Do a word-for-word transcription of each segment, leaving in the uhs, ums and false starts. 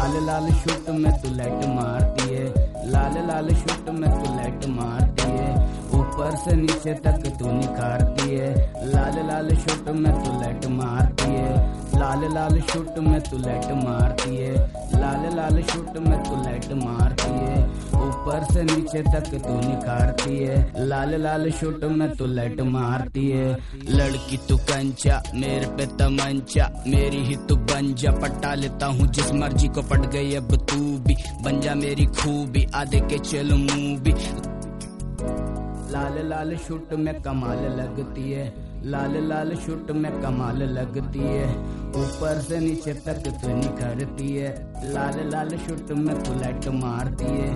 लाल लाल shoot में तू light मारती है, लाल लाल शूट में तू लाइट मारती है, ऊपर से नीचे तक तू निखारती है, लाल लाल शूट में तू लाइट मारती है, लाल लाल शूट में तू लाइट मारती है, लाल लाल शूट में तू लाइट मारती है, ऊपर से नीचे तक तू निखारती है, लाल लाल शूट में तू लाइट मारती है। लड़की तू कंचा मेरे पे तमंचा, मेरी ही तू बन जा, पटा लेता हूँ जिस मर्जी को, पट गई अब तू भी बन जा मेरी खूबी, आधे के चल मूवी। लाल लाल शूट में कमाल लगती है, लाल लाल शूट में कमाल लगती है, ऊपर से नीचे तक तू निखरती है, लाल लाल शूट में तू लाइट मारती है।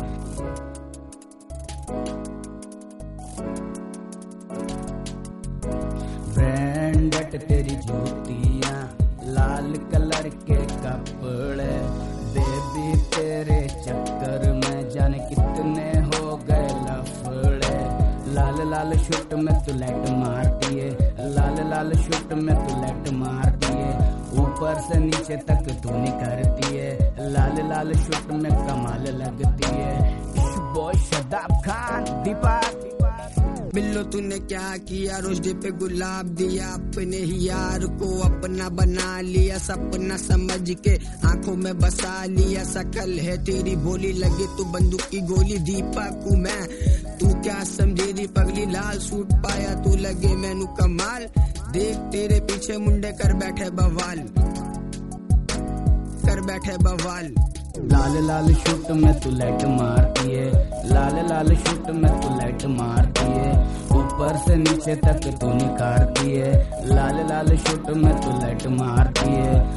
ब्रांडेड तेरी जूतियां, लाल कलर के कपड़े, बेबी तेरे चक्कर में जाने कितने हो गए लफड़े, लाल लाल शूट में तू लाइट मारती है, लाल लाल शूट में तू लाइट मारती है, ऊपर से नीचे तक तू निखरती है, लाल लाल शूट में कमाल लगती है। बॉय शादाब खान दीपक। बिल्लो तूने क्या किया, रोज डे पे गुलाब दिया, अपने ही यार को अपना बना लिया, सपना समझ के आंखों में बसा लिया, शकल है तेरी भोली लगे तू बंदूक की गोली, दीपक हूँ मैं तू क्या समझे दी पगली, लाल सूट पाया तू लगे मैनू कमाल, देख तेरे पीछे मुंडे कर बैठे बवाल, कर बैठे बवाल। लाल लाल शूट में तू लाइट मारती है, लाल लाल शूट में तू लाइट मारती है, ऊपर से नीचे तक तू निखारती है, लाल लाल शूट में तू लाइट मारती है,